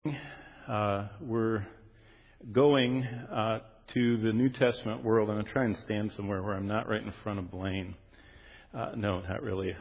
We're going to the New Testament world. I'm going to try and stand somewhere where I'm not right in front of Blaine. No, not really.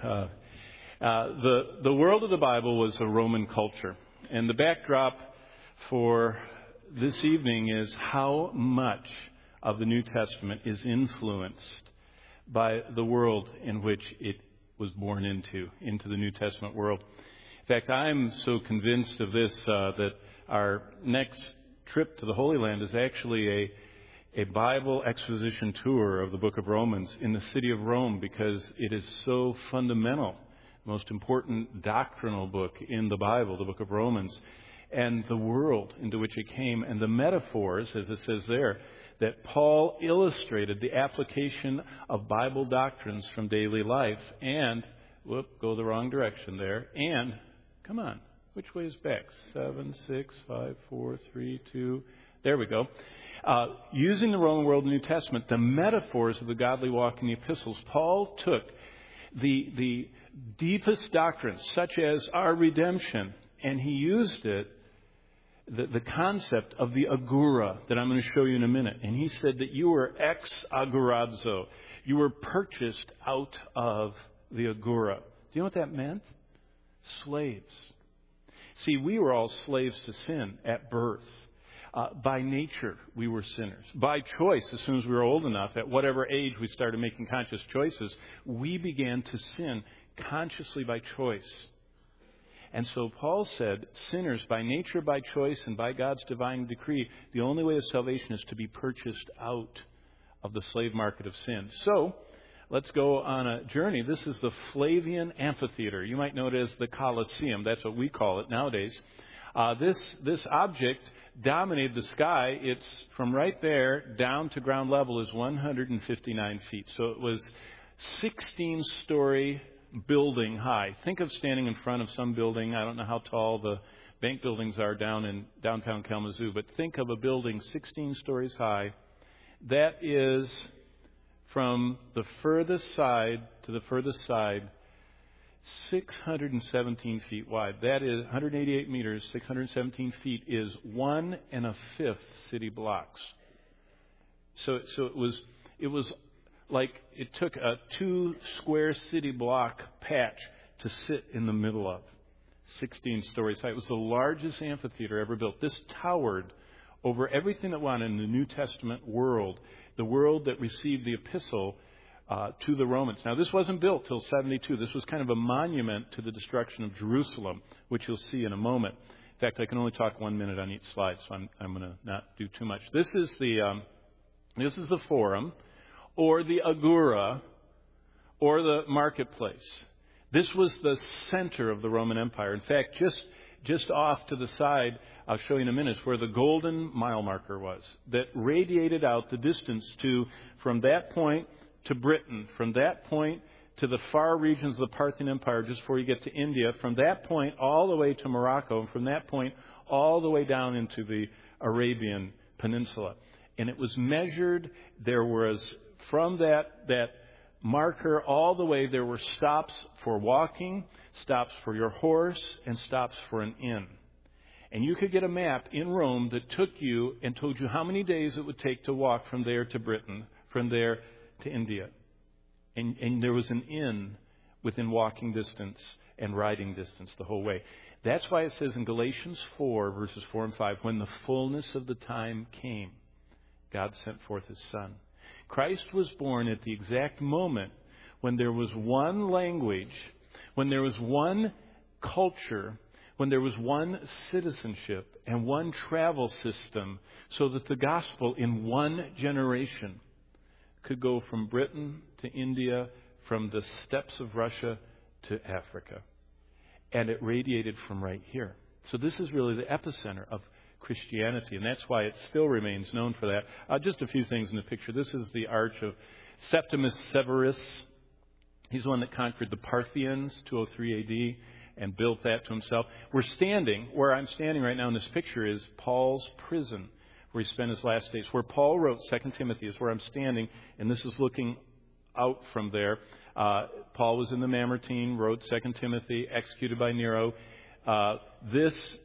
The world of the Bible was a Roman culture. And the backdrop for this evening is how much of the New Testament is influenced by the world in which it was born into the New Testament world. In fact, I'm so convinced of this that our next trip to the Holy Land is actually a Bible exposition tour of the book of Romans in the city of Rome, because it is so fundamental, most important doctrinal book in the Bible, the book of Romans, and the world into which it came, and the metaphors, as it says there, that Paul illustrated the application of Bible doctrines from daily life. And, go the wrong direction there, and, come on, which way is back? 7, 6, 5, 4, 3, 2. There we go. Using the Roman world in the New Testament, the metaphors of the godly walk in the epistles, Paul took the deepest doctrines, such as our redemption, and he used it, the concept of the agora that I'm going to show you in a minute. And he said that you were ex agorazo. You were purchased out of the agora. Do you know what that meant? Slaves. See, we were all slaves to sin at birth. By nature, we were sinners. By choice, as soon as we were old enough, at whatever age we started making conscious choices, we began to sin consciously by choice. And so Paul said, sinners, by nature, by choice, and by God's divine decree, the only way of salvation is to be purchased out of the slave market of sin. So, let's go on a journey. This is the Flavian Amphitheater. You might know it as the Colosseum. That's what we call it nowadays. This object dominated the sky. It's from right there down to ground level is 159 feet. So it was 16-story building high. Think of standing in front of some building. I don't know how tall the bank buildings are down in downtown Kalamazoo, but think of a building 16 stories high. That is from the furthest side to the furthest side, 617 feet wide. That is 188 meters, 617 feet is 1 1/5 city blocks. So it was like it took a 2 square city block patch to sit in the middle of. 16 stories high. It was the largest amphitheater ever built. This towered over everything that went on in the New Testament world, the world that received the epistle to the Romans. Now, this wasn't built till 72. This was kind of a monument to the destruction of Jerusalem, which you'll see in a moment. In fact, I can only talk 1 minute on each slide, so I'm going to not do too much. This is the forum, or the agora, or the marketplace. This was the center of the Roman Empire. In fact, just off to the side, I'll show you in a minute, where the golden mile marker was, that radiated out the distance from that point to Britain, from that point to the far regions of the Parthian Empire, just before you get to India, from that point all the way to Morocco, and from that point all the way down into the Arabian Peninsula. And it was measured. There was, from that marker all the way, there were stops for walking, stops for your horse, and stops for an inn. And you could get a map in Rome that took you and told you how many days it would take to walk from there to Britain, from there to India. And there was an inn within walking distance and riding distance the whole way. That's why it says in Galatians 4, verses 4 and 5, when the fullness of the time came, God sent forth His Son. Christ was born at the exact moment when there was one language, when there was one culture, when there was one citizenship and one travel system, so that the gospel in one generation could go from Britain to India, from the steppes of Russia to Africa. And it radiated from right here. So this is really the epicenter of Christianity, and that's why it still remains known for that. Just a few things in the picture. This is the arch of Septimus Severus. He's the one that conquered the Parthians, 203 A.D., and built that to himself. Where I'm standing right now in this picture is Paul's prison, where he spent his last days. Where Paul wrote 2 Timothy is where I'm standing, and this is looking out from there. Paul was in the Mamertine, wrote 2 Timothy, executed by Nero. This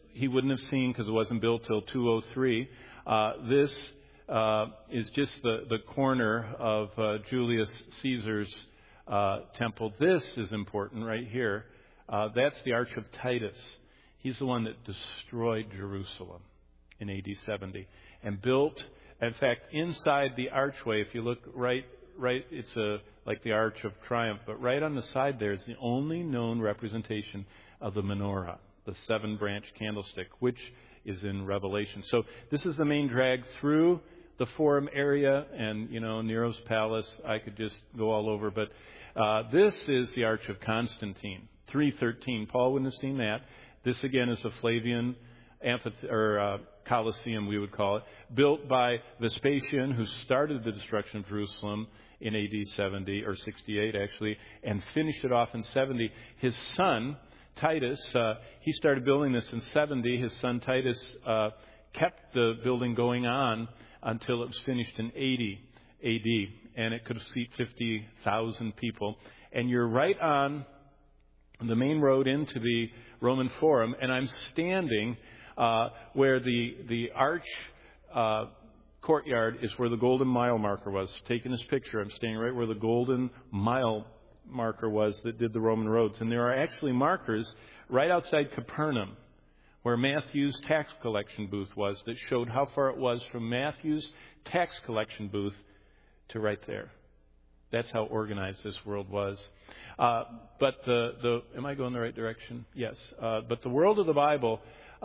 he wouldn't have seen because it wasn't built till 203. This is just the corner of Julius Caesar's temple. This is important right here. That's the Arch of Titus. He's the one that destroyed Jerusalem in AD 70 and built. In fact, inside the archway, if you look right, it's like the Arch of Triumph, but right on the side there is the only known representation of the menorah, the 7-branch candlestick, which is in Revelation. So this is the main drag through the Forum area and, Nero's palace. I could just go all over, but this is the Arch of Constantine, 313. Paul wouldn't have seen that. This again is a Flavian Colosseum, we would call it, built by Vespasian, who started the destruction of Jerusalem in AD 70, or 68 actually, and finished it off in 70. His son, Titus, he started building this in 70. His son Titus kept the building going on until it was finished in 80 AD, and it could seat 50,000 people. And you're right on the main road into the Roman Forum, and I'm standing where the arch courtyard is, where the Golden Mile marker was. Taking this picture, I'm standing right where the Golden Mile marker was that did the Roman roads. And there are actually markers right outside Capernaum, where Matthew's tax collection booth was, that showed how far it was from Matthew's tax collection booth to right there. That's how organized this world was. But am I going the right direction? Yes. But the world of the Bible,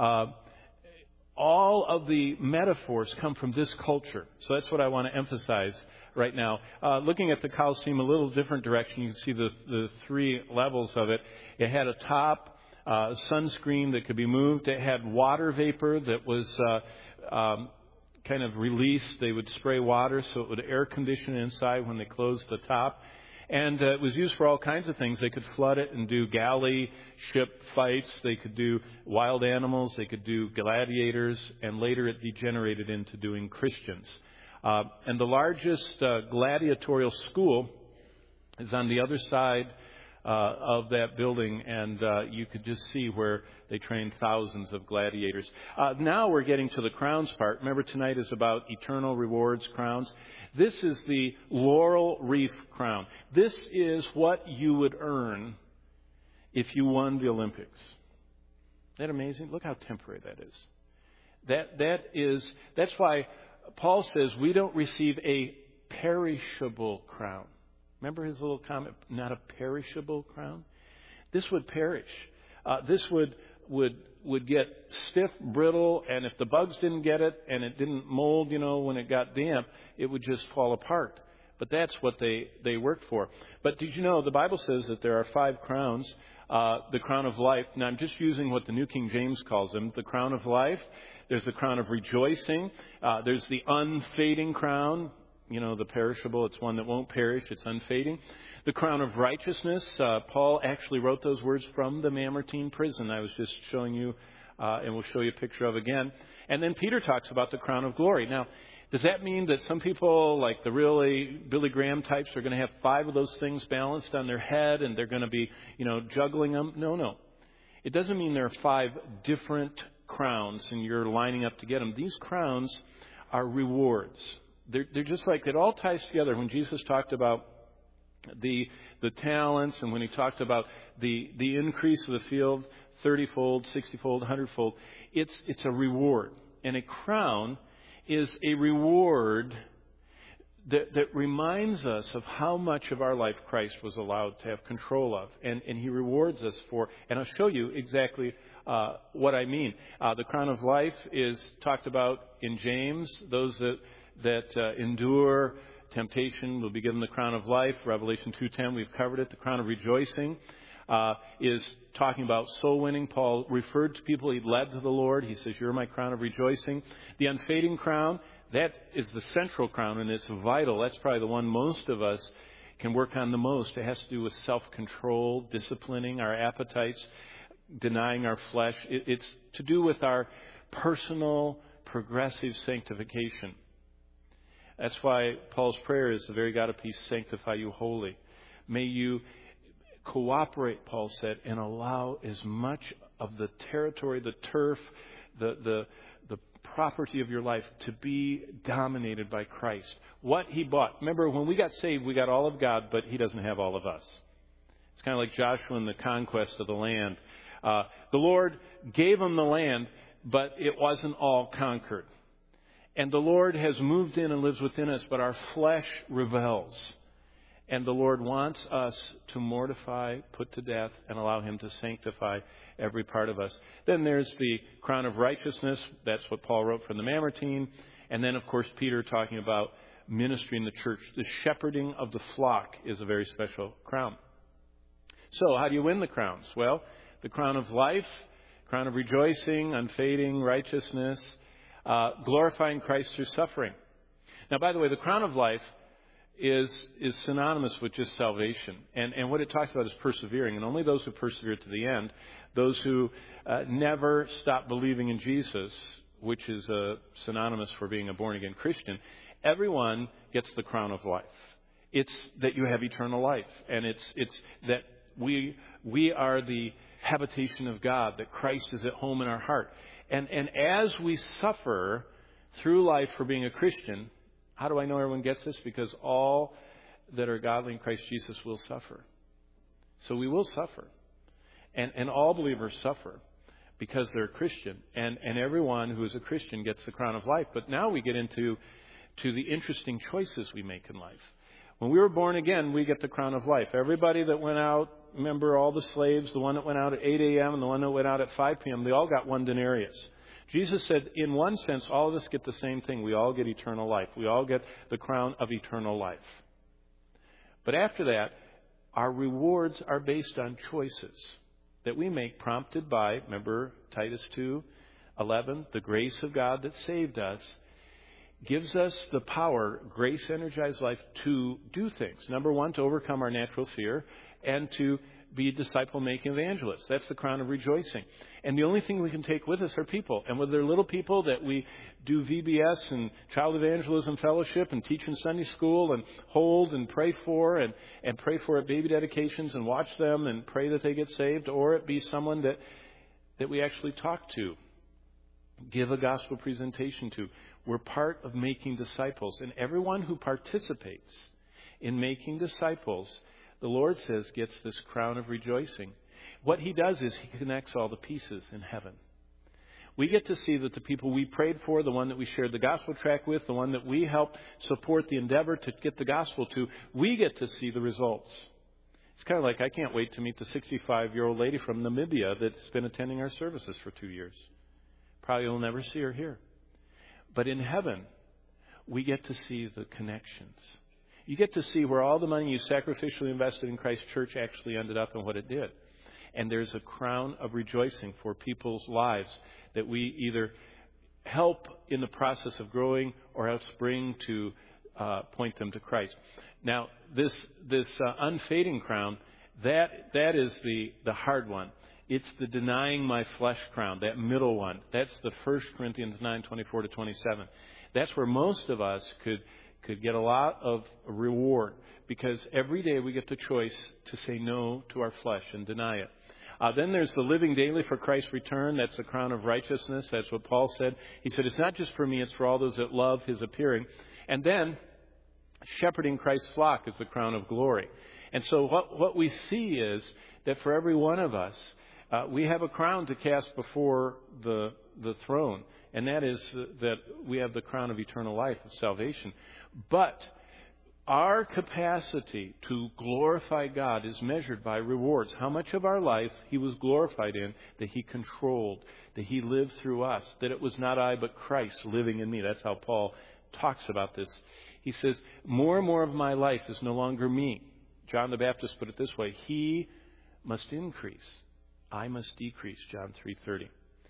all of the metaphors come from this culture. So that's what I want to emphasize right now. Looking at the Colosseum a little different direction, you can see the 3 levels of it. It had a top sunscreen that could be moved. It had water vapor that was kind of released. They would spray water so it would air condition inside when they closed the top. And it was used for all kinds of things. They could flood it and do galley ship fights. They could do wild animals. They could do gladiators. And later it degenerated into doing Christians. And the largest gladiatorial school is on the other side of that building. And you could just see where they trained thousands of gladiators. Now we're getting to the crowns part. Remember, tonight is about eternal rewards, crowns. This is the laurel wreath crown. This is what you would earn if you won the Olympics. Isn't that amazing? Look how temporary that is. That's why Paul says we don't receive a perishable crown. Remember his little comment, not a perishable crown? This would perish. This would get stiff, brittle, and if the bugs didn't get it and it didn't mold, when it got damp, it would just fall apart. But that's what they worked for. But did you know the Bible says that there are 5 crowns? The crown of life. Now I'm just using what the New King James calls them. The crown of life. There's the crown of rejoicing. There's the unfading crown. The perishable. It's one that won't perish. It's unfading. The crown of righteousness. Paul actually wrote those words from the Mamertine prison. I was just showing you, and we'll show you a picture of again. And then Peter talks about the crown of glory. Now, does that mean that some people, like the really Billy Graham types, are going to have 5 of those things balanced on their head and they're going to be, juggling them? No. It doesn't mean there are 5 different crowns and you're lining up to get them. These crowns are rewards. They're just like, it all ties together. When Jesus talked about the talents, and when he talked about the increase of the field, 30-fold, 60-fold, 100-fold, it's a reward. And a crown is a reward that reminds us of how much of our life Christ was allowed to have control of. And he rewards us for, and I'll show you exactly what I mean. The crown of life is talked about in James. Those that endure temptation will be given the crown of life. Revelation 2:10, we've covered it. The crown of rejoicing is talking about soul winning. Paul referred to people he led to the Lord. He says, "You're my crown of rejoicing." The unfading crown, that is the central crown, and it's vital. That's probably the one most of us can work on the most. It has to do with self-control, disciplining our appetites, denying our flesh. It's to do with our personal, progressive sanctification. That's why Paul's prayer is, "The very God of peace sanctify you wholly." May you cooperate, Paul said, and allow as much of the territory, the turf, the property of your life to be dominated by Christ. What He bought. Remember, when we got saved, we got all of God, but He doesn't have all of us. It's kind of like Joshua and the conquest of the land. The Lord gave them the land, but it wasn't all conquered. And the Lord has moved in and lives within us, but our flesh rebels. And the Lord wants us to mortify, put to death, and allow Him to sanctify every part of us. Then there's the crown of righteousness. That's what Paul wrote from the Mamertine. And then, of course, Peter talking about ministry in the church. The shepherding of the flock is a very special crown. So how do you win the crowns? Well, the crown of life, crown of rejoicing, unfading righteousness, glorifying Christ through suffering. Now, by the way, the crown of life is synonymous with just salvation. And what it talks about is persevering. And only those who persevere to the end, those who never stop believing in Jesus, which is synonymous for being a born-again Christian, everyone gets the crown of life. It's that you have eternal life. And it's that we are the habitation of God, that Christ is at home in our heart. And as we suffer through life for being a Christian, how do I know everyone gets this? Because all that are godly in Christ Jesus will suffer. So we will suffer. And all believers suffer because they're a Christian. And everyone who is a Christian gets the crown of life. But now we get into the interesting choices we make in life. When we were born again, we get the crown of life. Everybody that went out, remember all the slaves, the one that went out at 8 a.m. and the one that went out at 5 p.m., they all got 1 denarius. Jesus said, in one sense, all of us get the same thing. We all get eternal life. We all get the crown of eternal life. But after that, our rewards are based on choices that we make, prompted by, remember Titus 2:11, the grace of God that saved us, gives us the power, grace-energized life, to do things. Number one, to overcome our natural fear and to be disciple-making evangelists. That's the crown of rejoicing. And the only thing we can take with us are people. And whether they're little people that we do VBS and Child Evangelism Fellowship and teach in Sunday school and hold and pray for and pray for at baby dedications and watch them and pray that they get saved, or it be someone that we actually talk to, give a gospel presentation to. We're part of making disciples. And everyone who participates in making disciples, the Lord says, gets this crown of rejoicing. What He does is He connects all the pieces in heaven. We get to see that the people we prayed for, the one that we shared the gospel tract with, the one that we helped support the endeavor to get the gospel to, we get to see the results. It's kind of like, I can't wait to meet the 65-year-old lady from Namibia that's been attending our services for 2 years. Probably will never see her here. But in heaven, we get to see the connections. You get to see where all the money you sacrificially invested in Christ's church actually ended up and what it did. And there's a crown of rejoicing for people's lives that we either help in the process of growing or else bring to point them to Christ. Now, this unfading crown, that is the hard one. It's the denying my flesh crown, that middle one. That's the 1 Corinthians 9:24-27. That's where most of us could get a lot of reward, because every day we get the choice to say no to our flesh and deny it. Then there's the living daily for Christ's return. That's the crown of righteousness. That's what Paul said. He said, it's not just for me, it's for all those that love His appearing. And then shepherding Christ's flock is the crown of glory. And so what we see is that for every one of us, we have a crown to cast before the throne. And that is that we have the crown of eternal life, of salvation. But our capacity to glorify God is measured by rewards. How much of our life He was glorified in, that He controlled, that He lived through us, that it was not I but Christ living in me. That's how Paul talks about this. He says, more and more of my life is no longer me. John the Baptist put it this way, He must increase, I must decrease, John 3:30.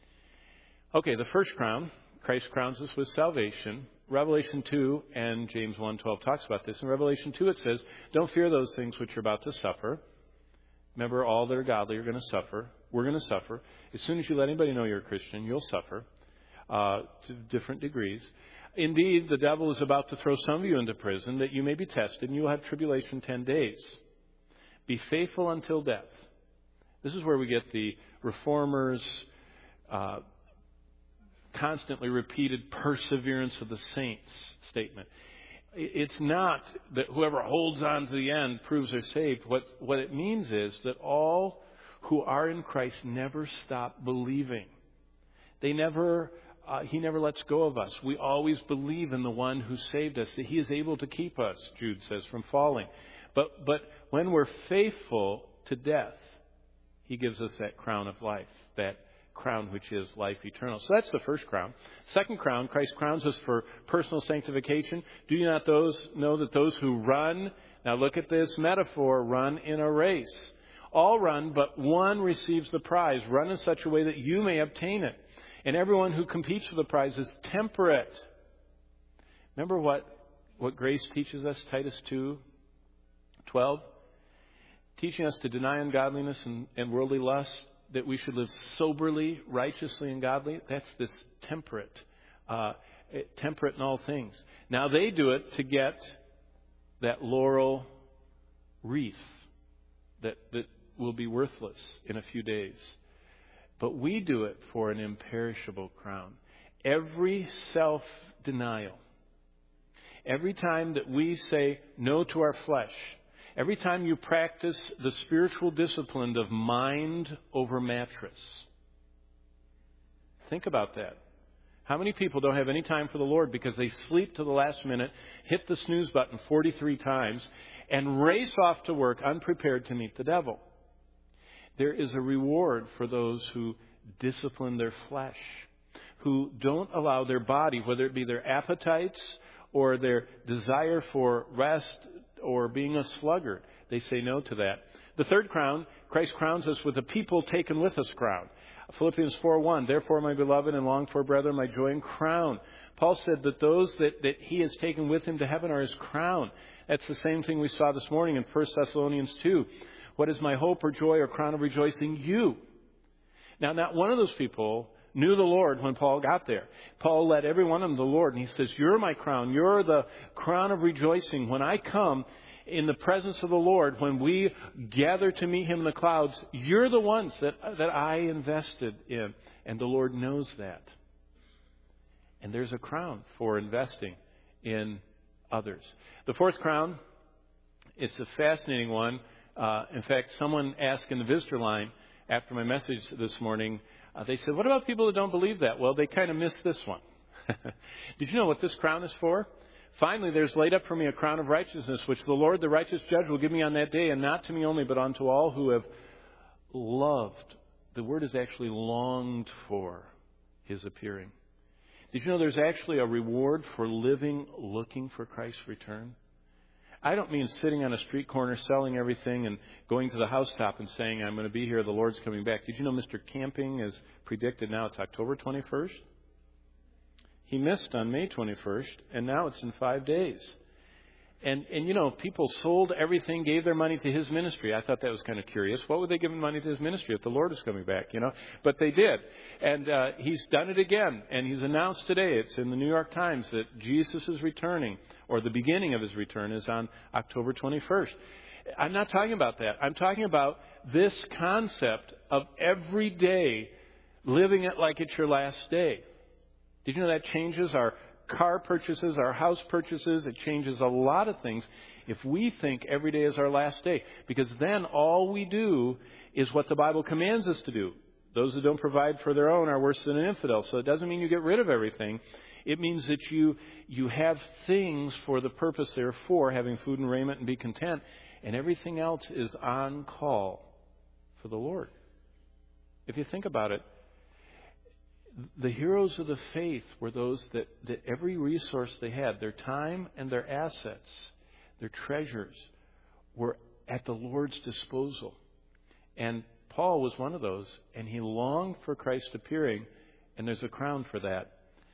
Okay, the first crown, Christ crowns us with salvation. Revelation 2 and James 1:12 talks about this. In Revelation 2 it says, don't fear those things which you're about to suffer. Remember, all that are godly are going to suffer. We're going to suffer. As soon as you let anybody know you're a Christian, you'll suffer to different degrees. Indeed, the devil is about to throw some of you into prison that you may be tested, and you will have tribulation 10 days. Be faithful until death. This is where we get the reformers, constantly repeated perseverance of the saints statement. It's not that whoever holds on to the end proves they're saved. What it means is that all who are in Christ never stop believing. He never lets go of us. We always believe in the one who saved us, that He is able to keep us, Jude says, from falling. But when we're faithful to death, He gives us that crown of life, that crown which is life eternal. So that's the first crown. Second crown, Christ crowns us for personal sanctification. Do you not know that those who run, now look at this metaphor, run in a race. All run, but one receives the prize. Run in such a way that you may obtain it. And everyone who competes for the prize is temperate. Remember what grace teaches us, Titus 2:12? Teaching us to deny ungodliness and worldly lust, that we should live soberly, righteously, and godly. That's this temperate in all things. Now they do it to get that laurel wreath that will be worthless in a few days. But we do it for an imperishable crown. Every self-denial, every time that we say no to our flesh, every time you practice the spiritual discipline of mind over mattress. Think about that. How many people don't have any time for the Lord because they sleep to the last minute, hit the snooze button 43 times, and race off to work unprepared to meet the devil? There is a reward for those who discipline their flesh, who don't allow their body, whether it be their appetites or their desire for rest or being a sluggard. They say no to that. The third crown, Christ crowns us with a people taken with us crown. Philippians 4:1, therefore, my beloved and longed for brethren, my joy and crown. Paul said that those that he has taken with him to heaven are his crown. That's the same thing we saw this morning in 1 Thessalonians 2. What is my hope or joy or crown of rejoicing? You. Now, not one of those people knew the Lord when Paul got there. Paul led every one of them to the Lord, and he says, you're my crown. You're the crown of rejoicing. When I come in the presence of the Lord, when we gather to meet Him in the clouds, you're the ones that I invested in. And the Lord knows that. And there's a crown for investing in others. The fourth crown, it's a fascinating one. In fact, someone asked in the visitor line after my message this morning, they said, what about people that don't believe that? Well, they kind of missed this one. Did you know what this crown is for? Finally, there's laid up for me a crown of righteousness, which the Lord, the righteous judge, will give me on that day, and not to me only, but unto all who have loved. The word is actually longed for His appearing. Did you know there's actually a reward for living looking for Christ's return? I don't mean sitting on a street corner selling everything and going to the housetop and saying, I'm going to be here, the Lord's coming back. Did you know Mr. Camping is predicted now? It's October 21st. He missed on May 21st, and now it's in 5 days. And you know, people sold everything, gave their money to his ministry. I thought that was kind of curious. What would they give money to his ministry if the Lord is coming back, you know? But they did. And he's done it again. And he's announced today, it's in the New York Times, that Jesus is returning, or the beginning of His return is on October 21st. I'm not talking about that. I'm talking about this concept of every day living it like it's your last day. Did you know that changes our car purchases, our house purchases? It changes a lot of things if we think every day is our last day. Because then all we do is what the Bible commands us to do. Those who don't provide for their own are worse than an infidel. So it doesn't mean you get rid of everything. It means that you have things for the purpose they're for, having food and raiment and be content. And everything else is on call for the Lord. If you think about it, the heroes of the faith were those that every resource they had, their time and their assets, their treasures, were at the Lord's disposal. And Paul was one of those, and he longed for Christ appearing, and there's a crown for that.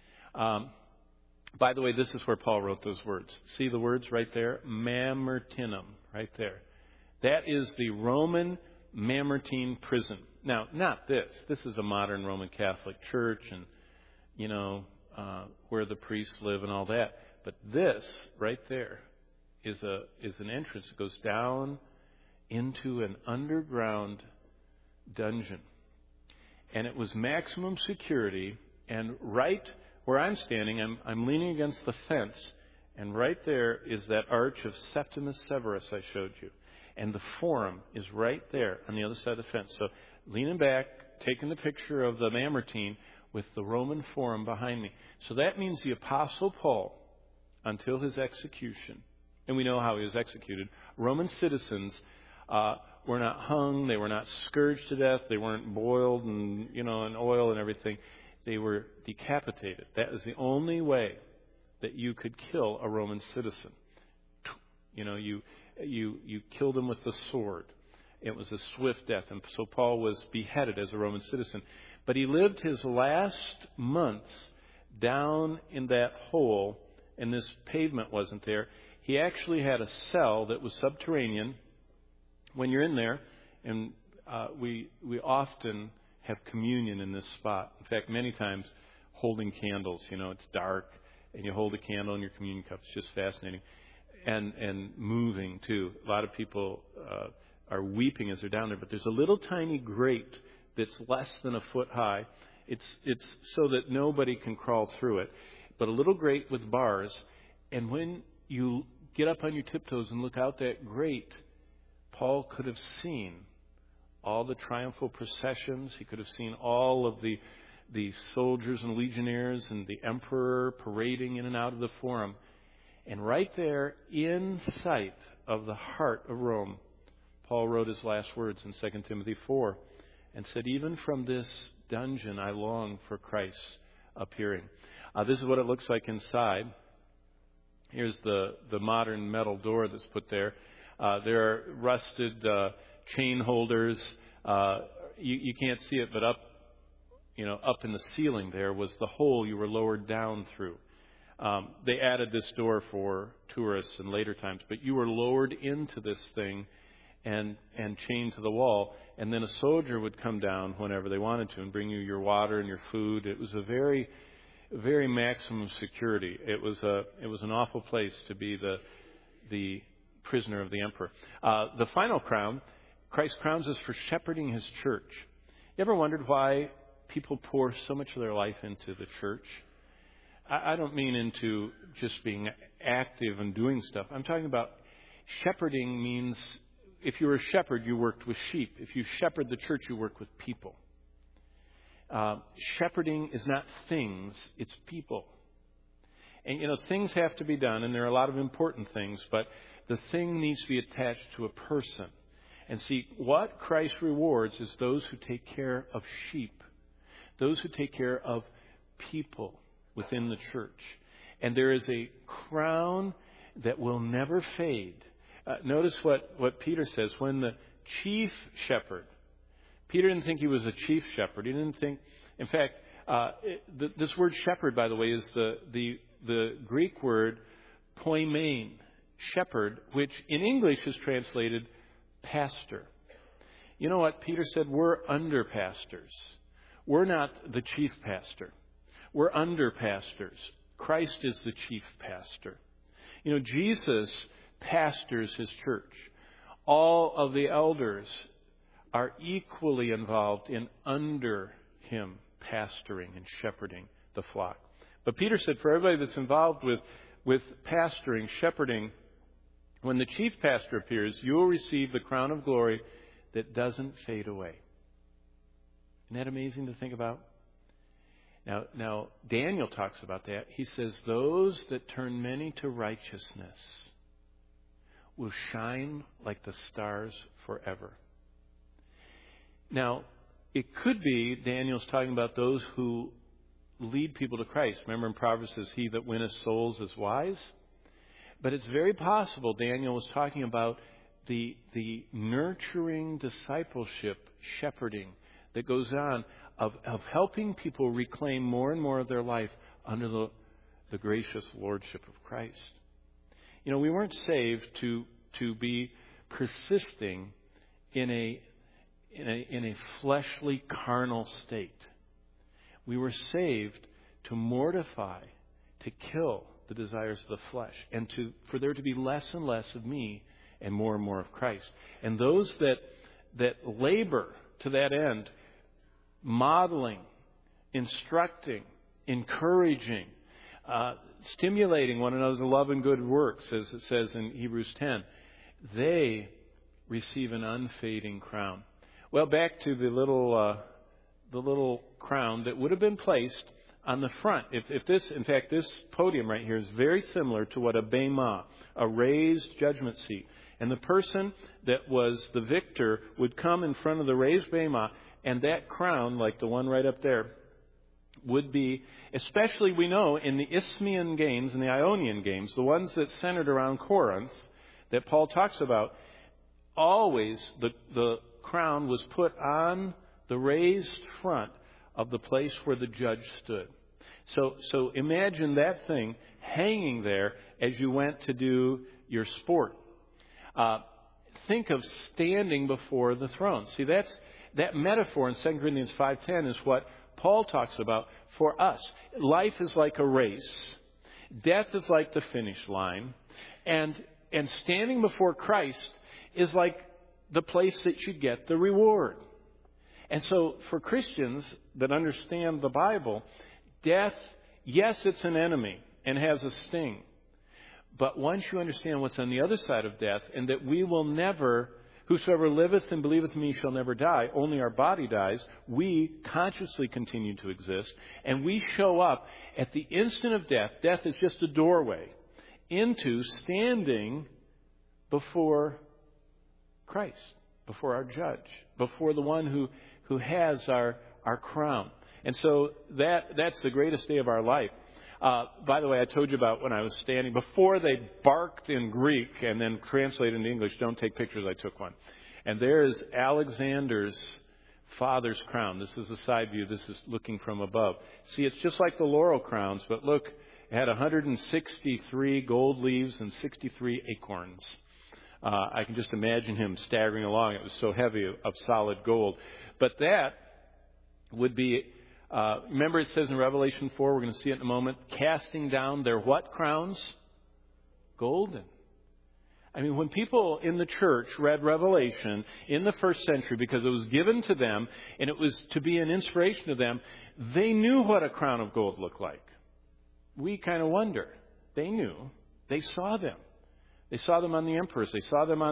By the way, this is where Paul wrote those words. See the words right there? Mamertinum, right there. That is the Roman Mamertine prison. Now, not this. This is a modern Roman Catholic church and, you know, where the priests live and all that. But this right there is an entrance that goes down into an underground dungeon. and it was maximum security. And right where I'm standing, I'm leaning against the fence, and right there is that arch of Septimus Severus I showed you. And the Forum is right there on the other side of the fence. So leaning back, taking the picture of the Mamertine with the Roman Forum behind me. So that means the Apostle Paul, until his execution, and we know how he was executed, Roman citizens were not hung, they were not scourged to death, they weren't boiled and in oil and everything. They were decapitated. That was the only way that you could kill a Roman citizen. You killed him with the sword. It was a swift death. And so Paul was beheaded as a Roman citizen. But he lived his last months down in that hole, and this pavement wasn't there. He actually had a cell that was subterranean. When you're in there, and we often have communion in this spot. In fact, many times holding candles. It's dark, and you hold a candle in your communion cup. It's just fascinating. And moving, too. A lot of people are weeping as they're down there. But there's a little tiny grate that's less than a foot high. It's so that nobody can crawl through it. But a little grate with bars. And when you get up on your tiptoes and look out that grate, Paul could have seen all the triumphal processions. He could have seen all of the soldiers and legionnaires and the emperor parading in and out of the Forum. And right there, in sight of the heart of Rome, Paul wrote his last words in 2 Timothy 4 and said, "Even from this dungeon I long for Christ's appearing." This is what it looks like inside. Here's the modern metal door that's put there. There are rusted chain holders. You can't see it, but up in the ceiling there was the hole you were lowered down through. They added this door for tourists in later times, but you were lowered into this thing and chained to the wall, and then a soldier would come down whenever they wanted to and bring you your water and your food. It was a very, very maximum security. It was an awful place to be the prisoner of the emperor. The final crown, Christ crowns us for shepherding his church. You ever wondered why people pour so much of their life into the church? I don't mean into just being active and doing stuff. I'm talking about shepherding means if you were a shepherd, you worked with sheep. If you shepherd the church, you work with people. Shepherding is not things, it's people. And, things have to be done, and there are a lot of important things, but the thing needs to be attached to a person. And see, what Christ rewards is those who take care of sheep, those who take care of people within the church. And there is a crown that will never fade. Notice what Peter says. When the chief shepherd, Peter didn't think he was a chief shepherd. He didn't think, in fact, this word shepherd, by the way, is the Greek word poimen, shepherd, which in English is translated pastor. You know what? Peter said, we're under pastors. We're not the chief pastor. We're under pastors. Christ is the chief pastor. Jesus pastors his church. All of the elders are equally involved in under him pastoring and shepherding the flock. But Peter said for everybody that's involved with pastoring, shepherding, when the chief pastor appears, you will receive the crown of glory that doesn't fade away. Isn't that amazing to think about? Now Daniel talks about that. He says, those that turn many to righteousness will shine like the stars forever. Now, it could be Daniel's talking about those who lead people to Christ. Remember in Proverbs it says, he that winneth souls is wise. But it's very possible Daniel was talking about the nurturing discipleship, shepherding that goes on of helping people reclaim more and more of their life under the gracious lordship of Christ. We weren't saved to be persisting in a fleshly, carnal state. We were saved to mortify, to kill the desires of the flesh, and for there to be less and less of me and more of Christ. And those that labor to that end modeling, instructing, encouraging, stimulating one another's love and good works, as it says in Hebrews 10, they receive an unfading crown. Well, back to the little crown that would have been placed on the front. If this, in fact, this podium right here is very similar to what a bema, a raised judgment seat. And the person that was the victor would come in front of the raised bema, and that crown, like the one right up there, would be, especially we know in the Isthmian games and the Ionian games, the ones that centered around Corinth that Paul talks about, always the crown was put on the raised front of the place where the judge stood. So imagine that thing hanging there as you went to do your sport. Think of standing before the throne. See, that metaphor in 2 Corinthians 5:10 is what Paul talks about for us. Life is like a race. Death is like the finish line. And standing before Christ is like the place that you get the reward. And so for Christians that understand the Bible, death, yes, it's an enemy and has a sting. But once you understand what's on the other side of death, and that we will never, whosoever liveth and believeth in me shall never die, only our body dies, we consciously continue to exist, and we show up at the instant of death. Death is just a doorway into standing before Christ, before our judge, before the one who has our crown. And so that's the greatest day of our life. By the way, I told you about when I was standing, before they barked in Greek and then translated into English, don't take pictures, I took one. And there is Alexander's father's crown. This is a side view. This is looking from above. See, it's just like the laurel crowns, but look, it had 163 gold leaves and 63 acorns. I can just imagine him staggering along. It was so heavy of solid gold. But that would be, remember it says in Revelation 4, we're going to see it in a moment, casting down their what crowns? Golden. I mean, when people in the church read Revelation in the first century, because it was given to them and it was to be an inspiration to them, they knew what a crown of gold looked like. We kind of wonder. They knew. They saw them. They saw them on the emperors. They saw them on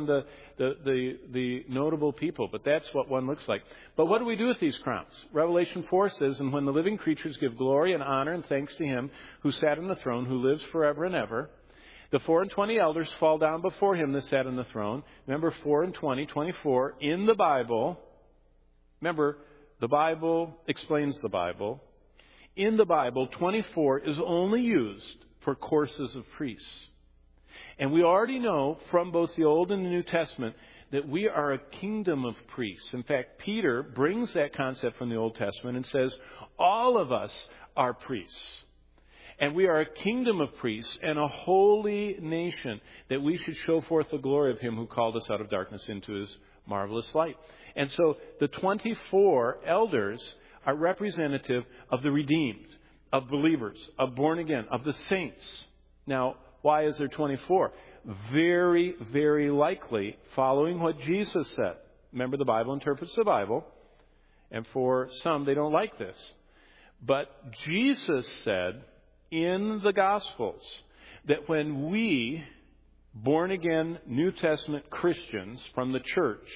the notable people. But that's what one looks like. But what do we do with these crowns? Revelation 4 says, and when the living creatures give glory and honor and thanks to him who sat on the throne, who lives forever and ever, the 24 elders fall down before him that sat on the throne. Remember, 4 and 20, 24, in the Bible. Remember, the Bible explains the Bible. In the Bible, 24 is only used for courses of priests. And we already know from both the Old and the New Testament that we are a kingdom of priests. In fact, Peter brings that concept from the Old Testament and says, all of us are priests. And we are a kingdom of priests and a holy nation, that we should show forth the glory of him who called us out of darkness into his marvelous light. And so the 24 elders are representative of the redeemed, of believers, of born again, of the saints. Now, why is there 24? Very, very likely following what Jesus said. Remember, the Bible interprets the Bible. And for some, they don't like this. But Jesus said in the Gospels that when we, born again New Testament Christians from the church,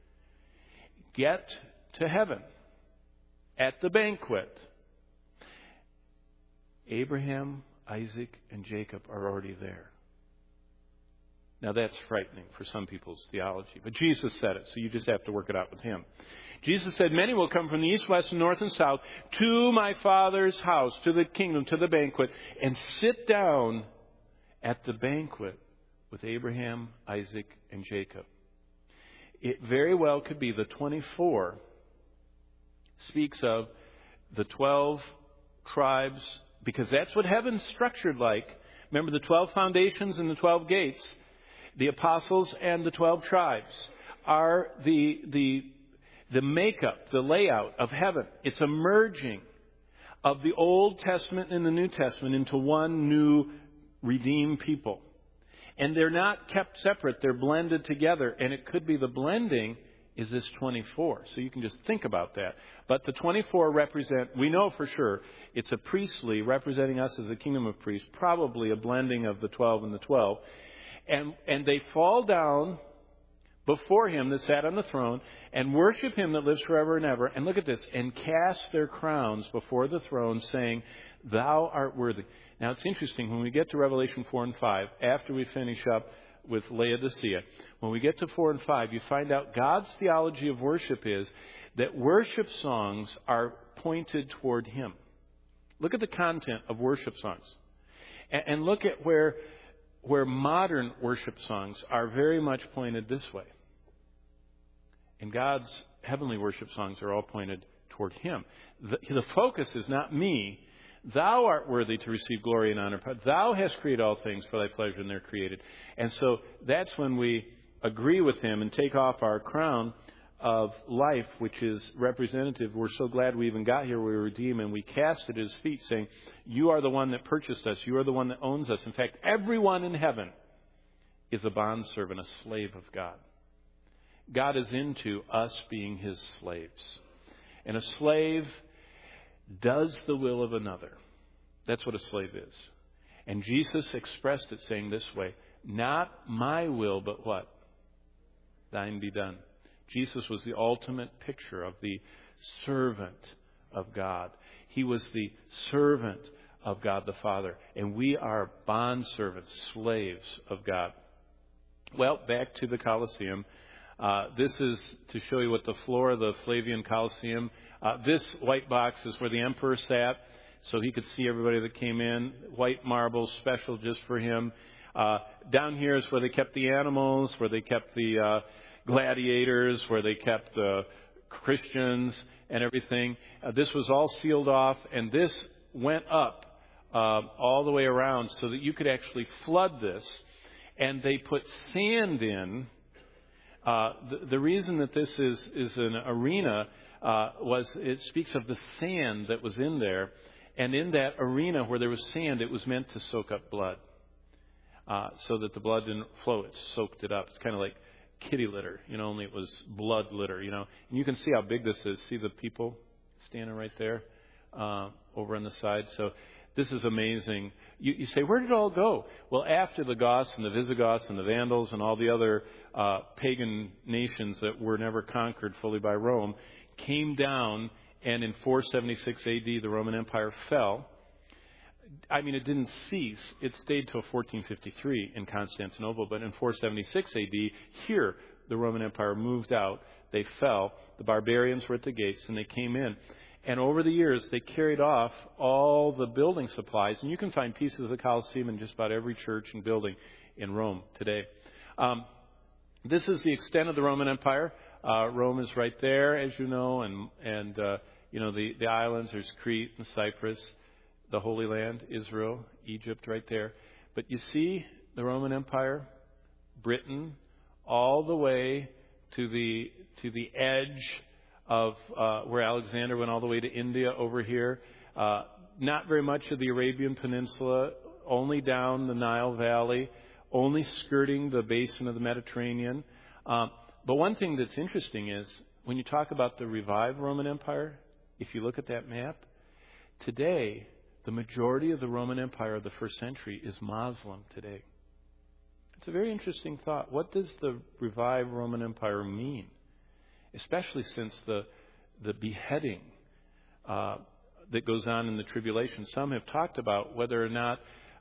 get to heaven at the banquet, Abraham, Isaac, and Jacob are already there. Now that's frightening for some people's theology. But Jesus said it, so you just have to work it out with him. Jesus said, many will come from the east, west, and north, and south to my Father's house, to the kingdom, to the banquet, and sit down at the banquet with Abraham, Isaac, and Jacob. It very well could be the 24 speaks of the 12 tribes, because that's what heaven's structured like. Remember the 12 foundations and the 12 gates. The apostles and the 12 tribes are the makeup, the layout of heaven. It's a merging of the Old Testament and the New Testament into one new redeemed people. And they're not kept separate. They're blended together. And it could be the blending is this 24. So you can just think about that. But the 24 represent, we know for sure, it's a priestly representing us as a kingdom of priests, probably a blending of the 12 and the 12. And they fall down before him that sat on the throne and worship him that lives forever and ever. And look at this, and cast their crowns before the throne, saying, Thou art worthy. Now it's interesting, when we get to Revelation 4 and 5, after we finish up with Laodicea, when we get to 4 and 5, you find out God's theology of worship is that worship songs are pointed toward him. Look at the content of worship songs. And look at where modern worship songs are very much pointed this way. And God's heavenly worship songs are all pointed toward him. The focus is not me. Thou art worthy to receive glory and honor. Thou hast created all things for thy pleasure, and they're created. And so that's when we agree with him and take off our crown of life, which is representative. We're so glad we even got here. We were redeemed, and we cast it at his feet, saying, You are the one that purchased us. You are the one that owns us. In fact, everyone in heaven is a bondservant, a slave of God. God is into us being his slaves. And a slave does the will of another. That's what a slave is. And Jesus expressed it saying this way, Not my will, but what? Thine be done. Jesus was the ultimate picture of the servant of God. He was the servant of God the Father. And we are bondservants, slaves of God. Well, back to the Colosseum. This is to show you what the floor of the Flavian Colosseum. This white box is where the emperor sat, so he could see everybody that came in. White marble, special just for him. Down here is where they kept the animals, where they kept the gladiators, where they kept the Christians and everything. This was all sealed off, and this went up all the way around so that you could actually flood this. And they put sand in. The reason that this is an arena was it speaks of the sand that was in there. And in that arena where there was sand, it was meant to soak up blood so that the blood didn't flow. It soaked it up. It's kind of like kitty litter, only it was blood litter, And you can see how big this is. See the people standing right there over on the side. So this is amazing. You say, where did it all go? Well, after the Goths and the Visigoths and the Vandals and all the other pagan nations that were never conquered fully by Rome came down, and in 476 A.D. the Roman Empire fell. I mean, it didn't cease. It stayed till 1453 in Constantinople, but in 476 A.D., here the Roman Empire moved out. They fell. The barbarians were at the gates, and they came in. And over the years, they carried off all the building supplies. And you can find pieces of the Colosseum in just about every church and building in Rome today. This is the extent of the Roman Empire. Rome is right there, as you know, and the islands. There's Crete and Cyprus, the Holy Land, Israel, Egypt, right there. But you see the Roman Empire, Britain, all the way to the edge of where Alexander went all the way to India over here. Not very much of the Arabian Peninsula, only down the Nile Valley, only skirting the basin of the Mediterranean. But one thing that's interesting is when you talk about the revived Roman Empire, if you look at that map, today the majority of the Roman Empire of the first century is Muslim today. It's a very interesting thought. What does the revived Roman Empire mean? Especially since the beheading that goes on in the tribulation. Some have talked about whether or not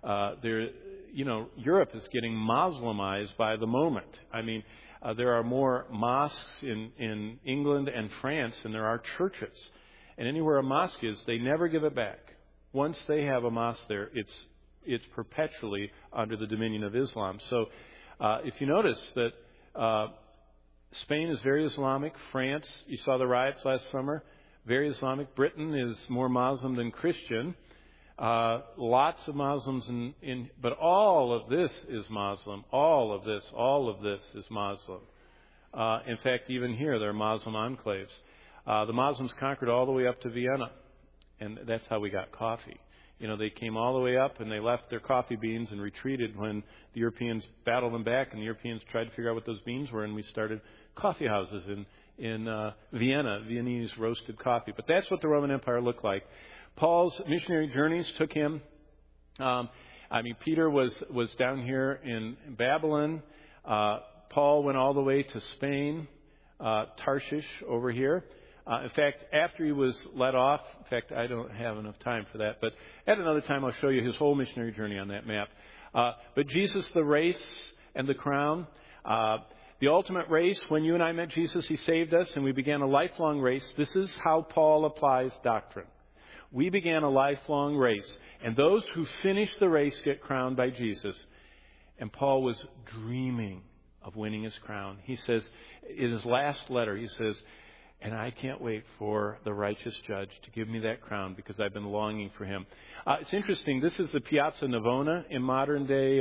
Europe is getting Muslimized by the moment. I mean, there are more mosques in England and France than there are churches. And anywhere a mosque is, they never give it back. Once they have a mosque there, it's perpetually under the dominion of Islam. So if you notice that Spain is very Islamic. France, you saw the riots last summer, very Islamic. Britain is more Muslim than Christian. Lots of Muslims but all of this is Muslim. All of this is Muslim. In fact, even here, there are Muslim enclaves. The Muslims conquered all the way up to Vienna, and that's how we got coffee. They came all the way up and they left their coffee beans and retreated when the Europeans battled them back, and the Europeans tried to figure out what those beans were, and we started coffee houses Vienna, Viennese roasted coffee. But that's what the Roman Empire looked like. Paul's missionary journeys took him. Peter was down here in Babylon. Paul went all the way to Spain, Tarshish over here. In fact, after he was let off, in fact, I don't have enough time for that, but at another time I'll show you his whole missionary journey on that map. But Jesus, the race and the crown. The ultimate race, when you and I met Jesus, He saved us and we began a lifelong race. This is how Paul applies doctrine. We began a lifelong race, and those who finish the race get crowned by Jesus. And Paul was dreaming of winning his crown. He says, in his last letter, he says, and I can't wait for the righteous judge to give me that crown because I've been longing for him. It's interesting. This is the Piazza Navona in modern day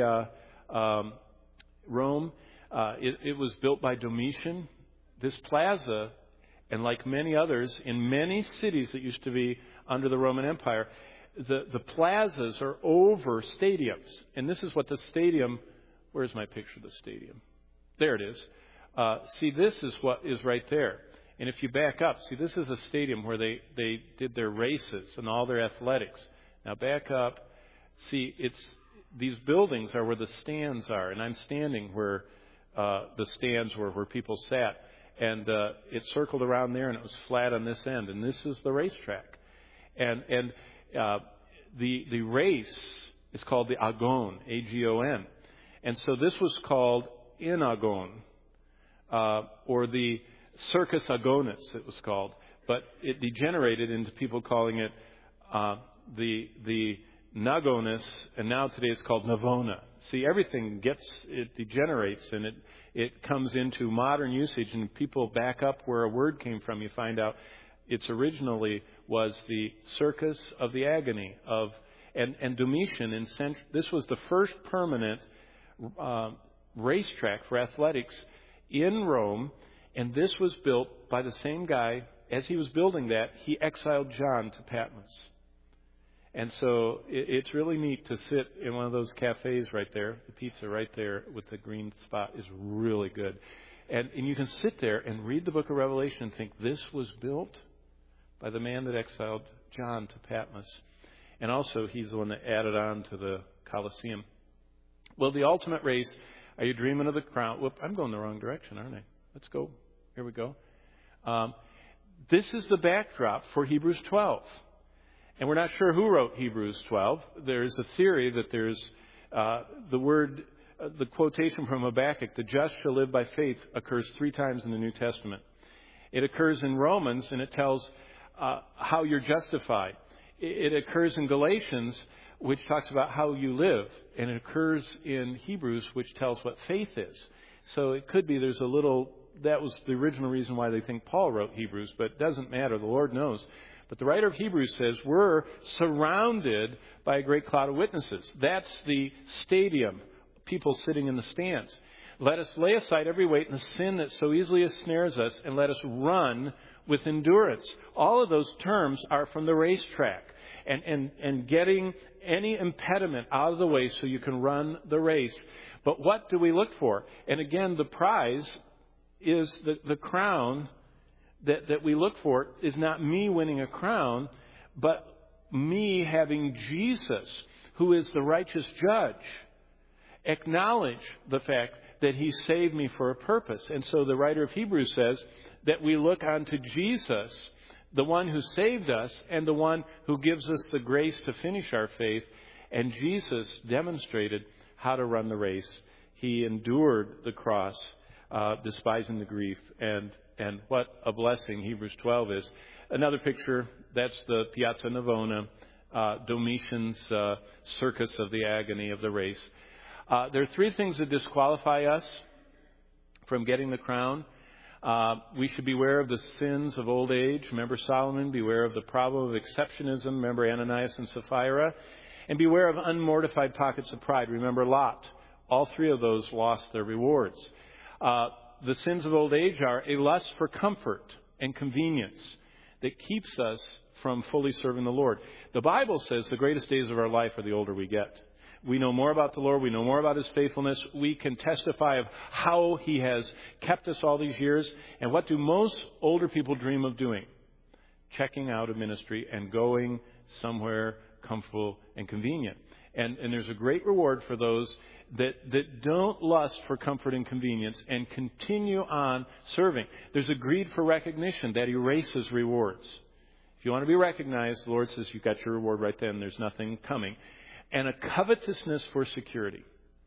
Rome. It was built by Domitian. This plaza, and like many others in many cities that used to be under the Roman Empire, the plazas are over stadiums. And this is what the stadium, where's my picture of the stadium? There it is. See, this is what is right there. And if you back up, see, this is a stadium where they did their races and all their athletics. Now back up. See, these buildings are where the stands are. And I'm standing where the stands were, where people sat. And it circled around there, and it was flat on this end. And this is the racetrack. And the race is called the Agon, A-G-O-N. And so this was called in Agon, or the Circus Agonis, it was called. But it degenerated into people calling it the Nagonis, and now today it's called Navona. See, everything it degenerates, and it comes into modern usage, and people back up where a word came from. You find out it's originally was the Circus of the Agony and Domitian. This was the first permanent racetrack for athletics in Rome, and this was built by the same guy. As he was building that, he exiled John to Patmos. And so it's really neat to sit in one of those cafes right there. The pizza right there with the green spot is really good. And you can sit there and read the book of Revelation and think this was built by the man that exiled John to Patmos. And also, he's the one that added on to the Colosseum. Well, the ultimate race, are you dreaming of the crown? Whoop, I'm going the wrong direction, aren't I? Let's go. Here we go. This is the backdrop for Hebrews 12. And we're not sure who wrote Hebrews 12. There's a theory that there's the quotation from Habakkuk, the just shall live by faith, occurs 3 times in the New Testament. It occurs in Romans, and it tells how you're justified. It occurs in Galatians, which talks about how you live. And it occurs in Hebrews, which tells what faith is. So it could be that was the original reason why they think Paul wrote Hebrews, but it doesn't matter. The Lord knows. But the writer of Hebrews says we're surrounded by a great cloud of witnesses. That's the stadium, people sitting in the stands. Let us lay aside every weight and the sin that so easily ensnares us, and let us run with endurance. All of those terms are from the racetrack. And getting any impediment out of the way so you can run the race. But what do we look for? And again, the prize is the crown that we look for is not me winning a crown, but me having Jesus, who is the righteous judge, acknowledge the fact that He saved me for a purpose. And so the writer of Hebrews says that we look unto Jesus, the one who saved us and the one who gives us the grace to finish our faith. And Jesus demonstrated how to run the race. He endured the cross, despising the grief, and what a blessing Hebrews 12 is. Another picture, that's the Piazza Navona, Domitian's Circus of the Agony of the race. There are 3 things that disqualify us from getting the crown. We should beware of the sins of old age. Remember Solomon. Beware of the problem of exceptionism. Remember Ananias and Sapphira. And beware of unmortified pockets of pride. Remember Lot. All 3 of those lost their rewards. The sins of old age are a lust for comfort and convenience that keeps us from fully serving the Lord. The Bible says the greatest days of our life are the older we get. We know more about the Lord. We know more about His faithfulness. We can testify of how He has kept us all these years. And what do most older people dream of doing? Checking out of ministry and going somewhere comfortable and convenient. And there's a great reward for those that don't lust for comfort and convenience and continue on serving. There's a greed for recognition that erases rewards. If you want to be recognized, the Lord says you've got your reward right then. There's nothing coming. And a covetousness for security.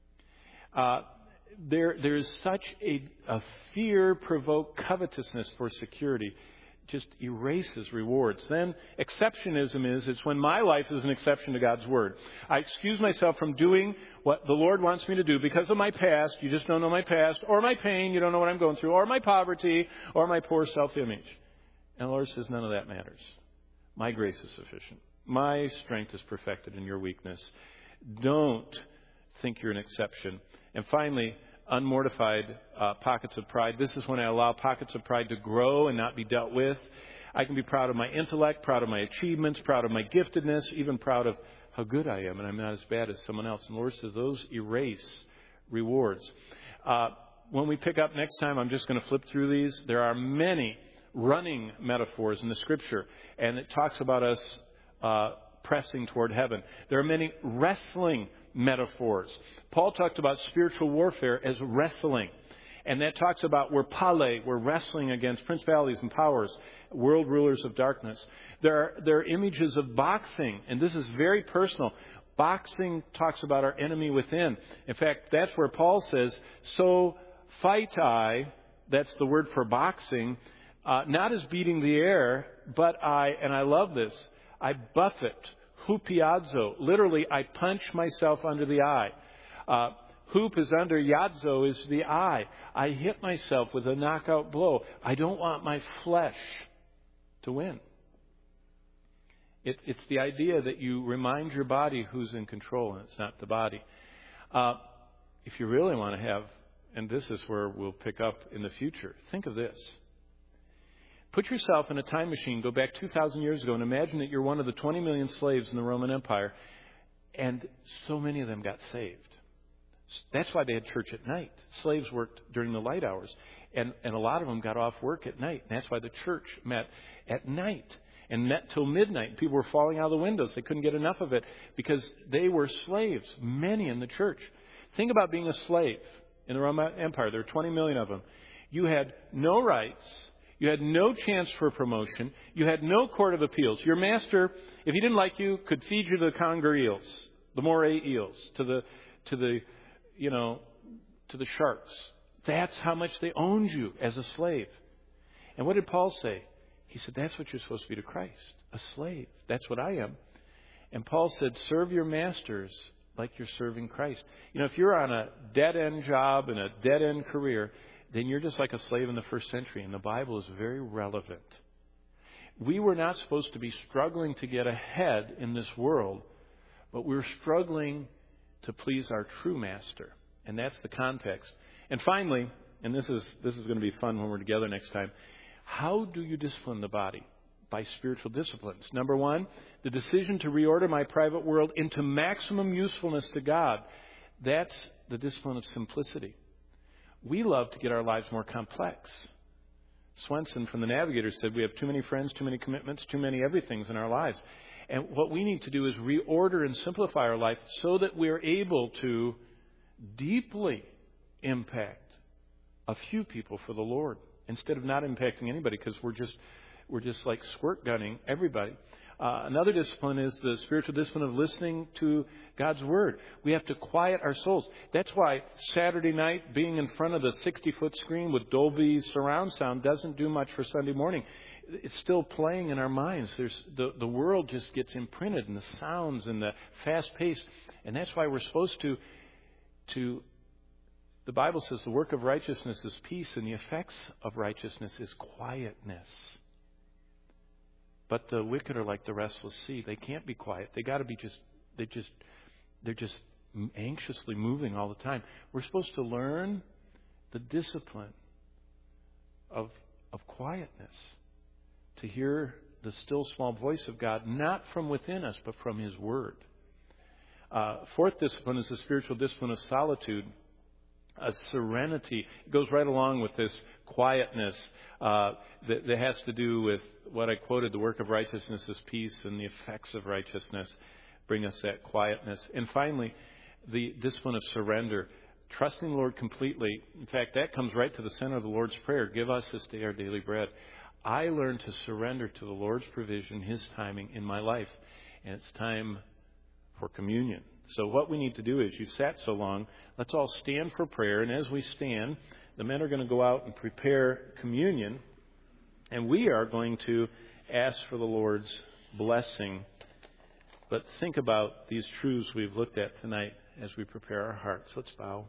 There's such a fear-provoked covetousness for security. Just erases rewards. Then exceptionism it's when my life is an exception to God's Word. I excuse myself from doing what the Lord wants me to do because of my past. You just don't know my past. Or my pain. You don't know what I'm going through. Or my poverty. Or my poor self-image. And the Lord says none of that matters. My grace is sufficient. My strength is perfected in your weakness. Don't think you're an exception. And finally, unmortified pockets of pride. This is when I allow pockets of pride to grow and not be dealt with. I can be proud of my intellect, proud of my achievements, proud of my giftedness, even proud of how good I am and I'm not as bad as someone else. And the Lord says those erase rewards. When we pick up next time, I'm just going to flip through these. There are many running metaphors in the Scripture, and it talks about us pressing toward heaven. There are many wrestling metaphors. Paul talked about spiritual warfare as wrestling. And that talks about we're wrestling against principalities and powers, world rulers of darkness. There are images of boxing, and this is very personal. Boxing talks about our enemy within. In fact, that's where Paul says, so fight I, that's the word for boxing, not as beating the air, but and I love this, I buffet, hupiadzo. Literally, I punch myself under the eye. Hoop is under, yadzo is the eye. I hit myself with a knockout blow. I don't want my flesh to win. It's the idea that you remind your body who's in control, and it's not the body. If you really want to have, and this is where we'll pick up in the future, think of this. Put yourself in a time machine, go back 2,000 years ago, and imagine that you're one of the 20 million slaves in the Roman Empire, and so many of them got saved. That's why they had church at night. Slaves worked during the light hours, and a lot of them got off work at night. And that's why the church met at night and met till midnight. People were falling out of the windows. They couldn't get enough of it because they were slaves, many in the church. Think about being a slave in the Roman Empire. There were 20 million of them. You had no rights. You had no chance for promotion. You had no court of appeals. Your master, if he didn't like you, could feed you to the conger eels, the moray eels, to the sharks. That's how much they owned you as a slave. And what did Paul say? He said, that's what you're supposed to be to Christ, a slave. That's what I am. And Paul said, serve your masters like you're serving Christ. If you're on a dead-end job and a dead-end career, then you're just like a slave in the first century. And the Bible is very relevant. We were not supposed to be struggling to get ahead in this world, but we were struggling to please our true master. And that's the context. And finally, and this is going to be fun when we're together next time, how do you discipline the body? By spiritual disciplines. Number one, the decision to reorder my private world into maximum usefulness to God. That's the discipline of simplicity. We love to get our lives more complex. Swenson from the Navigator said we have too many friends, too many commitments, too many everythings in our lives. And what we need to do is reorder and simplify our life so that we're able to deeply impact a few people for the Lord instead of not impacting anybody because we're just like squirt gunning everybody. Another discipline is the spiritual discipline of listening to God's Word. We have to quiet our souls. That's why Saturday night being in front of the 60-foot screen with Dolby surround sound doesn't do much for Sunday morning. It's still playing in our minds. The world just gets imprinted in the sounds and the fast pace. And that's why we're supposed to the Bible says the work of righteousness is peace and the effects of righteousness is quietness. But the wicked are like the restless sea. They can't be quiet. They got to be they're just anxiously moving all the time. We're supposed to learn the discipline of quietness. To hear the still small voice of God, not from within us, but from His Word. Fourth discipline is the spiritual discipline of solitude, a serenity. It goes right along with this quietness that has to do with what I quoted, the work of righteousness is peace, and the effects of righteousness bring us that quietness. And finally, the discipline of surrender, trusting the Lord completely. In fact, that comes right to the center of the Lord's Prayer. Give us this day our daily bread. I learned to surrender to the Lord's provision, His timing in my life. And it's time for communion. So what we need to do is, you've sat so long, let's all stand for prayer. And as we stand, the men are going to go out and prepare communion. And we are going to ask for the Lord's blessing. But think about these truths we've looked at tonight as we prepare our hearts. Let's bow.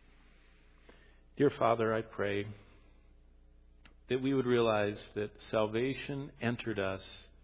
Dear Father, I pray that we would realize that salvation entered us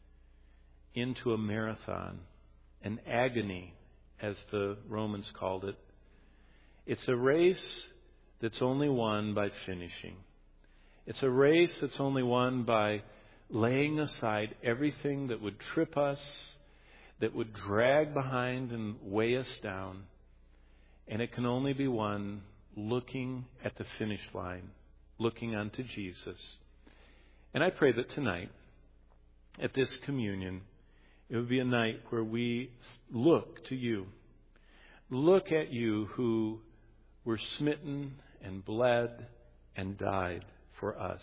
into a marathon, an agony, as the Romans called it. It's a race that's only won by finishing. It's a race that's only won by laying aside everything that would trip us, that would drag behind and weigh us down. And it can only be won looking at the finish line, looking unto Jesus. And I pray that tonight, at this communion, it would be a night where we look to You. Look at You who were smitten and bled and died for us.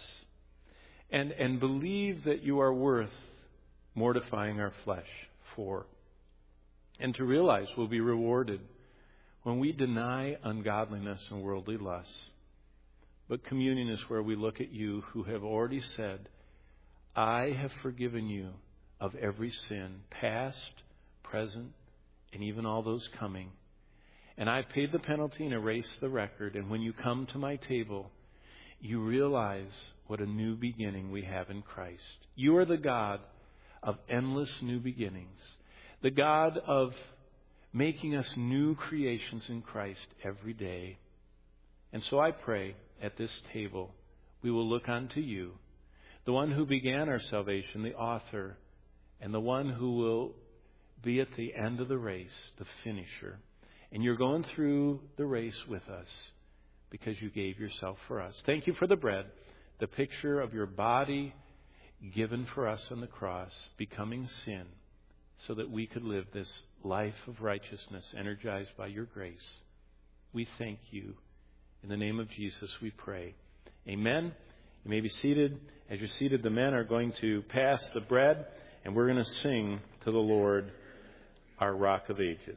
And believe that You are worth mortifying our flesh for. And to realize we'll be rewarded when we deny ungodliness and worldly lusts. But communion is where we look at You who have already said, I have forgiven you of every sin, past, present, and even all those coming. And I paid the penalty and erased the record. And when you come to my table, you realize what a new beginning we have in Christ. You are the God of endless new beginnings, the God of making us new creations in Christ every day. And so I pray at this table we will look unto You, the one who began our salvation, the author, and the one who will be at the end of the race, the finisher. And You're going through the race with us because You gave Yourself for us. Thank You for the bread, the picture of Your body given for us on the cross, becoming sin, so that we could live this life of righteousness energized by Your grace. We thank You. In the name of Jesus we pray. Amen. You may be seated. As you're seated, the men are going to pass the bread, and we're going to sing to the Lord, our Rock of Ages.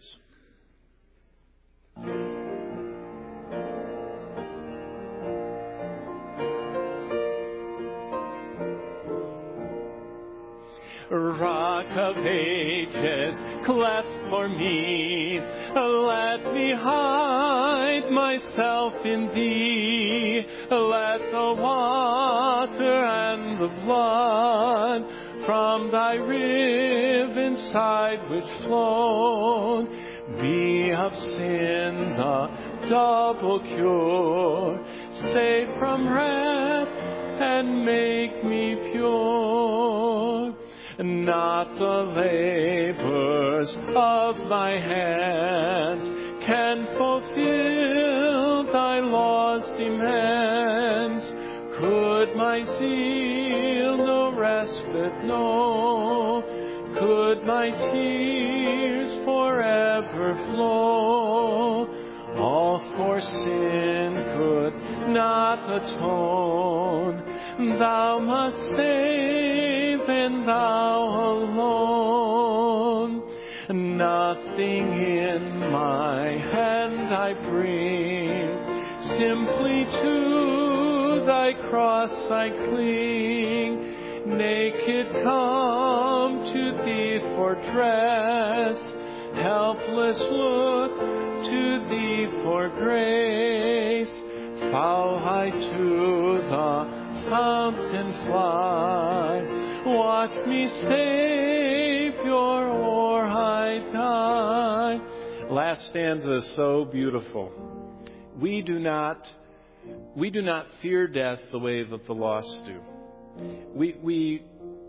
Rock of Ages, cleft for me, let me hide myself in Thee. Let the water and the blood from Thy riven side which flowed be of sin the double cure. Save from wrath and make me pure. Not the labors of my hands can fulfill Thy law's demands. Could my zeal no respite know? Could my tears forever flow? All for sin could not atone. Thou must save, and Thou alone. Nothing in my hand I bring, simply to Thy cross I cling. Naked come to Thee for dress, helpless look to Thee for grace. Foul I to the fountain fly, wash me, Savior, or I die. Last stanza is so beautiful. We do not fear death the way that the lost do. We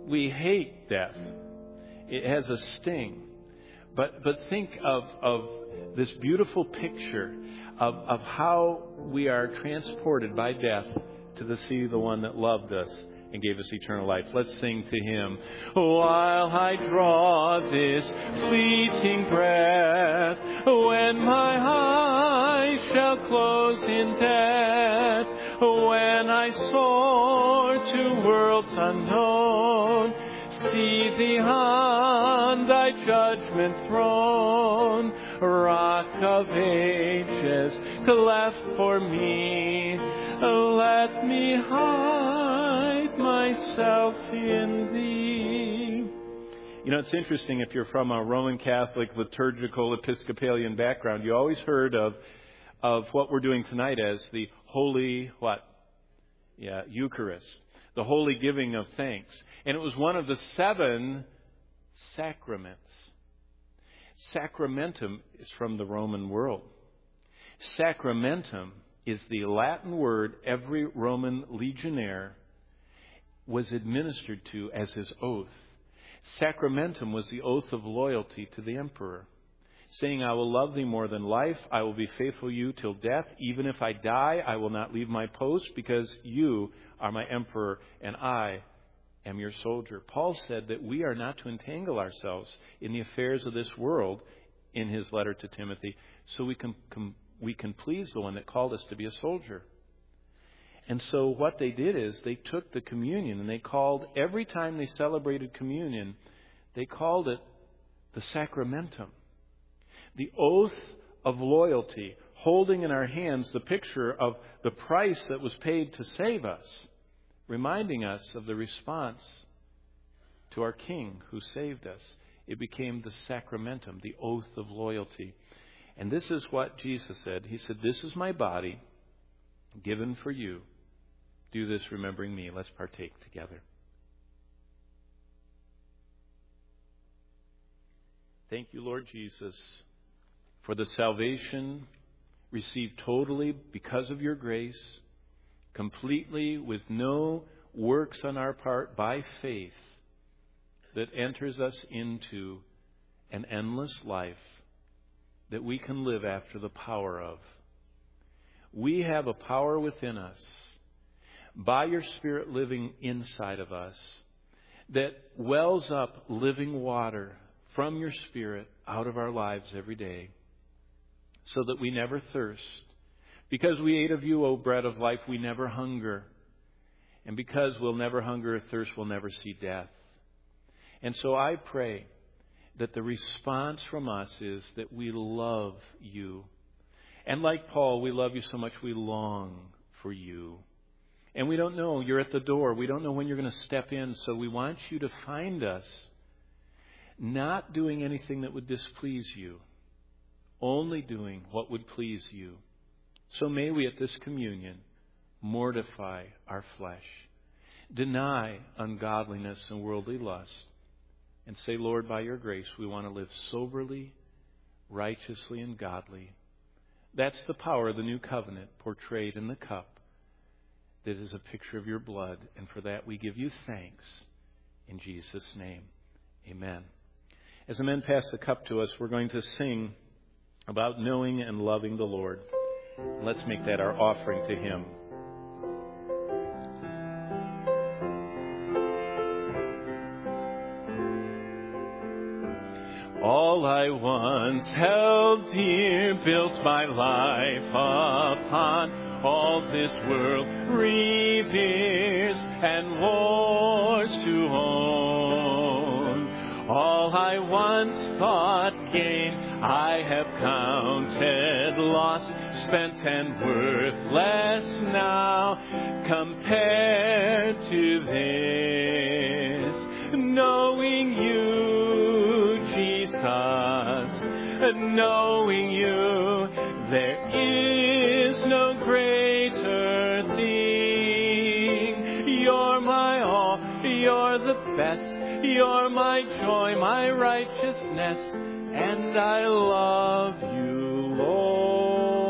we hate death. It has a sting. But think of this beautiful picture of how we are transported by death to see the one that loved us and gave us eternal life. Let's sing to Him. While I draw this fleeting breath, when my eyes shall close in death, when I soar to worlds unknown, see Thee on Thy judgment throne, Rock of ages, cleft for me, let me hide myself in Thee. You know, it's interesting, if you're from a Roman Catholic, liturgical, Episcopalian background, you always heard of what we're doing tonight as the Holy, Eucharist. The holy giving of thanks. And it was one of the 7 sacraments. Sacramentum is from the Roman world. Sacramentum is the Latin word every Roman legionnaire was administered to as his oath. Sacramentum was the oath of loyalty to the emperor, saying, I will love thee more than life. I will be faithful to you till death. Even if I die, I will not leave my post, because you are my emperor and I am your soldier. Paul said that we are not to entangle ourselves in the affairs of this world in his letter to Timothy, so we can please the one that called us to be a soldier. And so what they did is they took the communion and they called, every time they celebrated communion, they called it the sacramentum. The oath of loyalty, holding in our hands the picture of the price that was paid to save us, reminding us of the response to our King who saved us. It became the sacramentum, the oath of loyalty. And this is what Jesus said. He said, this is my body given for you. Do this remembering me. Let's partake together. Thank you, Lord Jesus, for the salvation received totally because of your grace, completely with no works on our part, by faith, that enters us into an endless life that we can live after the power of. We have a power within us, by your Spirit living inside of us, that wells up living water from your Spirit out of our lives every day, so that we never thirst. Because we ate of you, O bread of life, we never hunger. And because we'll never hunger or thirst, we'll never see death. And so I pray that the response from us is that we love you. And like Paul, we love you so much we long for you. And we don't know, you're at the door. We don't know when you're going to step in. So we want you to find us not doing anything that would displease you, only doing what would please you. So may we at this communion mortify our flesh, deny ungodliness and worldly lust, and say, Lord, by your grace, we want to live soberly, righteously, and godly. That's the power of the new covenant portrayed in the cup that is a picture of your blood. And for that we give you thanks in Jesus' name. Amen. As the men pass the cup to us, we're going to sing about knowing and loving the Lord. Let's make that our offering to Him. All I once held dear, built my life upon, all this world reveres and wars to own. All I once thought gain, I have counted loss, spent and worthless now, compared to this. Knowing you, Jesus, knowing you, there is no greater thing. You're my all, you're the best, you're my joy, my righteousness, and I love you,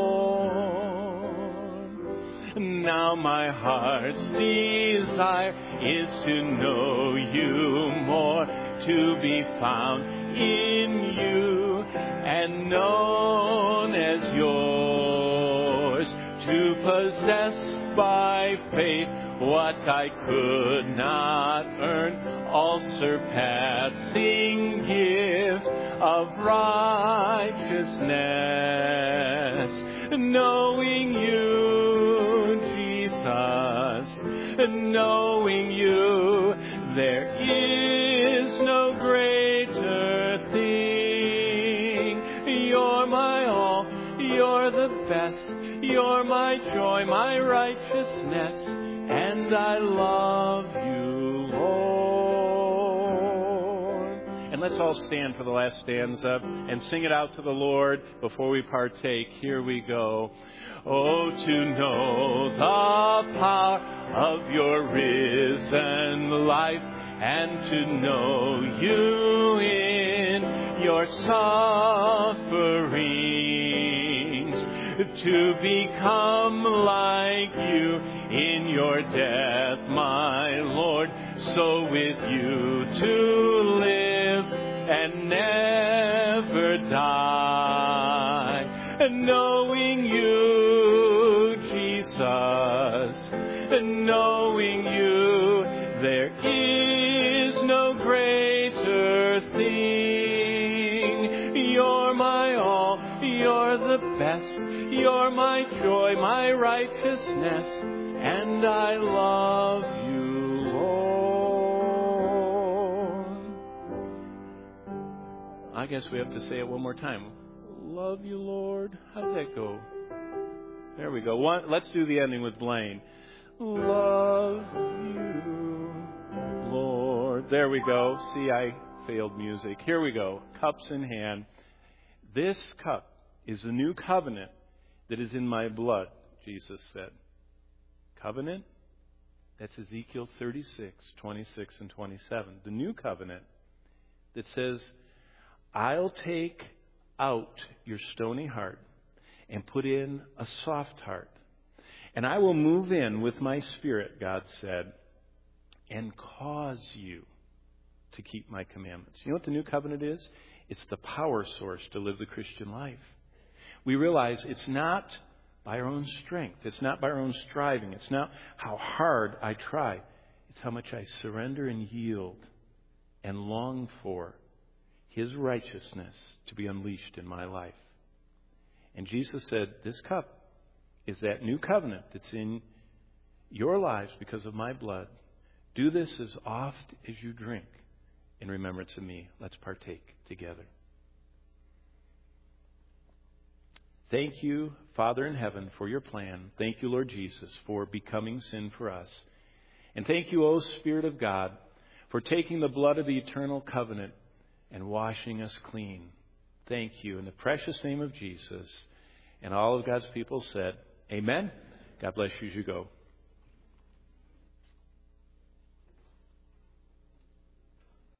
Lord. Now my heart's desire is to know you more, to be found in you and known as yours, to possess by faith what I could not earn, all surpassing gift of righteousness, knowing you, Jesus, knowing you, there is no greater thing. You're my all, you're the best, you're my joy, my righteousness, and I love you, Lord. And let's all stand for the last stanza and sing it out to the Lord before we partake. Here we go. Oh, to know the power of your risen life, and to know you in your sufferings, to become like you in your death, my Lord, so with you to live and never die, knowing you, Jesus, knowing you, there is no greater thing. You're my all, you're the best, you're my joy, my righteousness, and I love you, Lord. I guess we have to say it one more time. Love you, Lord. How did that go? There we go. Let's do the ending with Blaine. Love you, Lord. There we go. See, I failed music. Here we go. Cups in hand. This cup is the new covenant that is in my blood, Jesus said. Covenant? That's Ezekiel 36, 26, and 27. The new covenant that says, I'll take out your stony heart and put in a soft heart. And I will move in with my Spirit, God said, and cause you to keep my commandments. You know what the new covenant is? It's the power source to live the Christian life. We realize it's not by our own strength. It's not by our own striving. It's not how hard I try. It's how much I surrender and yield and long for His righteousness to be unleashed in my life. And Jesus said, this cup is that new covenant that's in your lives because of my blood. Do this as oft as you drink in remembrance of me. Let's partake together. Thank you, Father in heaven, for your plan. Thank you, Lord Jesus, for becoming sin for us. And thank you, O Spirit of God, for taking the blood of the eternal covenant and washing us clean. Thank you in the precious name of Jesus. And all of God's people said, Amen. God bless you as you go.